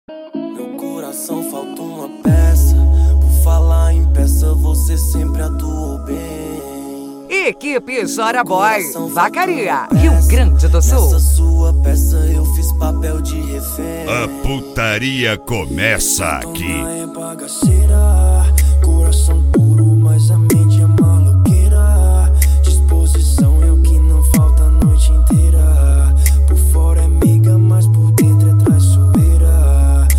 Meu coração falta uma peça. Por falar em peça, você sempre atuou bem. Equipe Chora Boy, Vacaria, Rio Grande do Sul. Nessa sua peça eu fiz papel de refém. A putaria começa aqui. Dona é bagaceira, coração puro, mas a mente é maloqueira. Disposição é o que não falta a noite inteira. Por fora é meiga, mas por dentro é traiçoeira.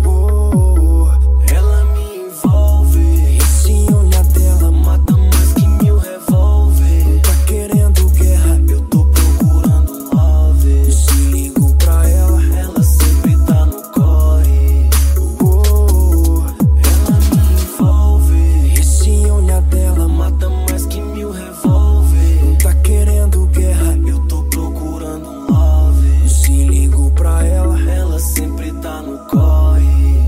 Ela me envolve, esse olhar dela mata mais que 1000 revólver. Tá querendo guerra, eu tô procurando um love. Se ligo pra ela, ela sempre tá no corre. Ela me envolve, esse olhar dela mata mais que 1000 revólver. Tá querendo guerra, eu tô procurando um love. Se ligo pra ela, ela sempre tá no corre.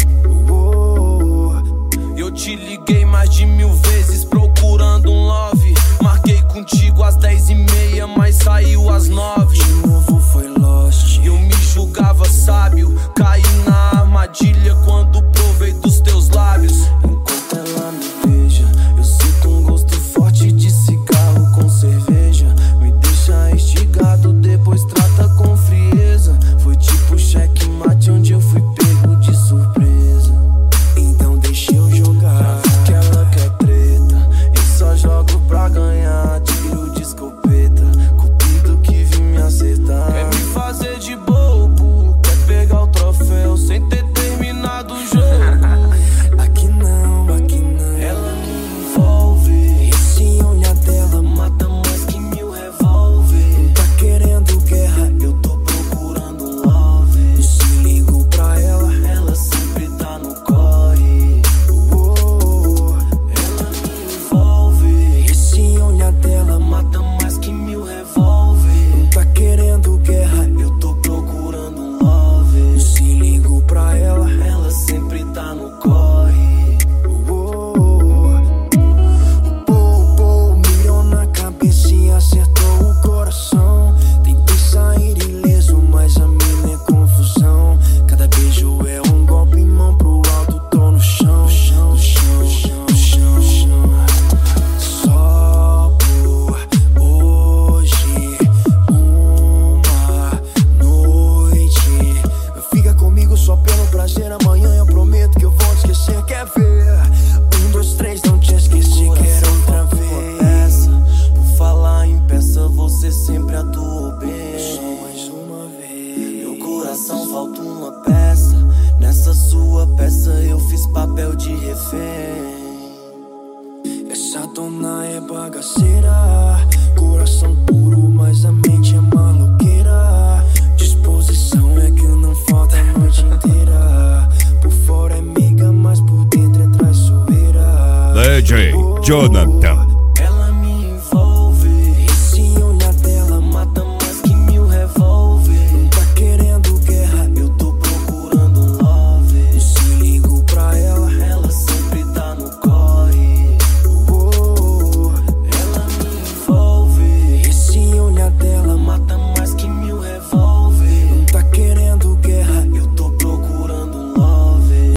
Eu te liguei mais de 1000 vezes procurando um love. Marquei contigo às 10h30, mas saiu às 9. De novo foi lost. Eu me julgava sábio, caí na armadilha quando provei dos teus lábios. Enquanto ela me beija, eu sinto um gosto forte de cigarro com cerveja. Me deixa instigado, depois trata com frieza. Foi tipo checkmate onde eu fui pego de surpresa. Então deixa eu jogar, que ela quer treta. Eu só jogo pra ganhar, tiro de escopeta. Cupido que vim me acertar. Quer me fazer de bobo, quer pegar o troféu sem ter terminado o jogo. Aqui não, aqui não. Ela me envolve, esse olhar dela mata mais que 1000 revólver. Tá querendo guerra, eu tô procurando um love. Se ligo pra ela, ela sempre tá no corre. Ela me envolve, esse olhar dela mata mais que 1000 revólver. Tá querendo guerra, eu tô procurando um love. Se ligo pra ela sempre tá no corre. Mirou na cabeça e acertou o coração. Tentei sair ileso, mas a mina é confusão. Cada beijo é um golpe, mão pro alto, tô no chão. No chão, no chão, no chão, no chão. Só por hoje, uma noite. Fica comigo só pelo prazer, amanhã eu prometo que eu vou te esquecer. Quer ver? 1, 2, 3, não te esqueci, quero outra vez. Por falar em peça, você sempre atuou bem. Só mais uma vez. Meu coração falta uma peça. Nessa sua peça eu fiz papel de refém. Essa dona é bagaceira, coração puro, mas a mente é maloqueira. Disposição é que não falta a noite inteira. Por fora é meiga, mas por dentro é traiçoeira. DJ Jonathan.